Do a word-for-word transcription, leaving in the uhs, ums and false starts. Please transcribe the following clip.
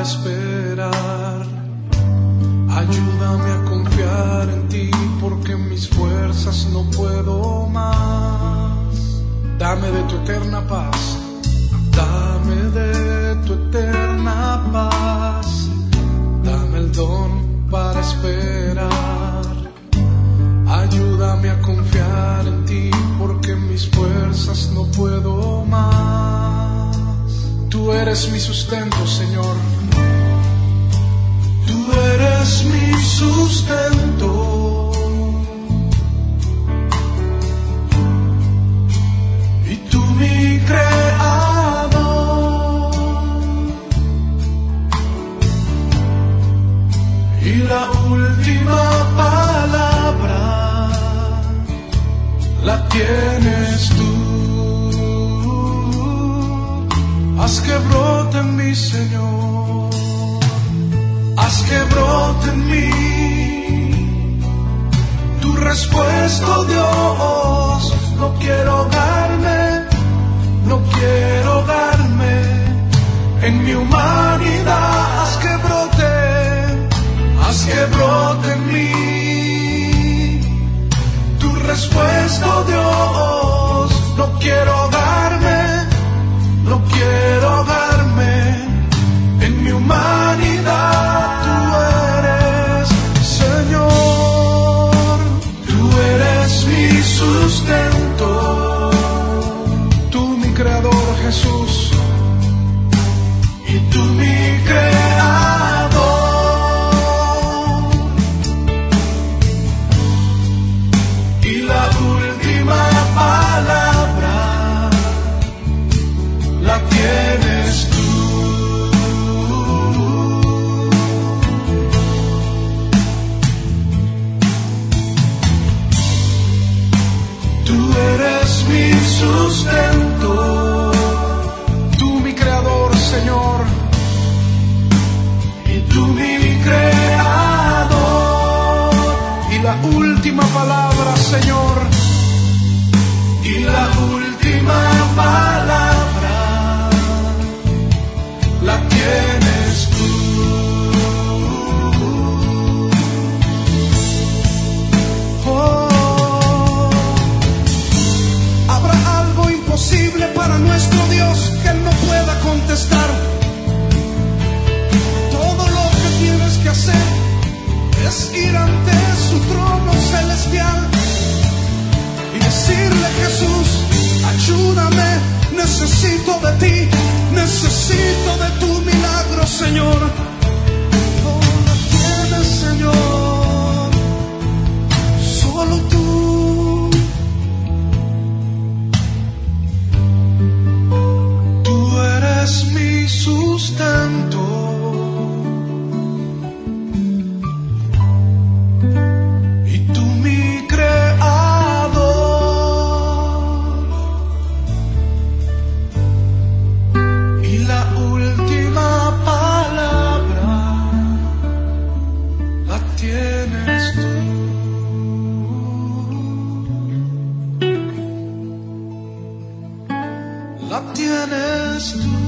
esperar. Ayúdame a confiar en ti, porque en mis fuerzas no puedo más. Dame de tu eterna paz, dame de tu eterna paz. Dame el don para esperar. Ayúdame a confiar en ti, porque en mis fuerzas no puedo más. Tú eres mi sustento, Señor. Tú eres mi sustento. Y tú mi creador. Y la última palabra la tienes tú. Haz que brote en mí, Señor. Haz que brote en mí tu respuesta, oh Dios. No quiero ahogarme, no quiero ahogarme en mi humanidad. Haz que brote, haz que brote en mí tu respuesta, oh Dios. No quiero ahogarme, no quiero ahogarme en mi humanidad. Tú eres, Señor, tú eres mi sustento. Tú mi creador, Jesús, y tú mi creador. Y la última palabra la tienes tú. Tú eres mi sustento, tú mi creador, Señor, y tú mi creador. Y la última palabra, Señor, y la última palabra la tienes tú. Oh, ¿habrá algo imposible para nuestro Dios que Él no pueda contestar? Todo lo que tienes que hacer es ir ante su trono celestial y decirle: Jesús, ayúdame, necesito de ti, necesito de tu milagro, Señor. Oh, lo tienes, Señor, solo tú. Tú eres mi sustento. Y tú mi creador. Y la última palabra la tienes tú. La tienes tú.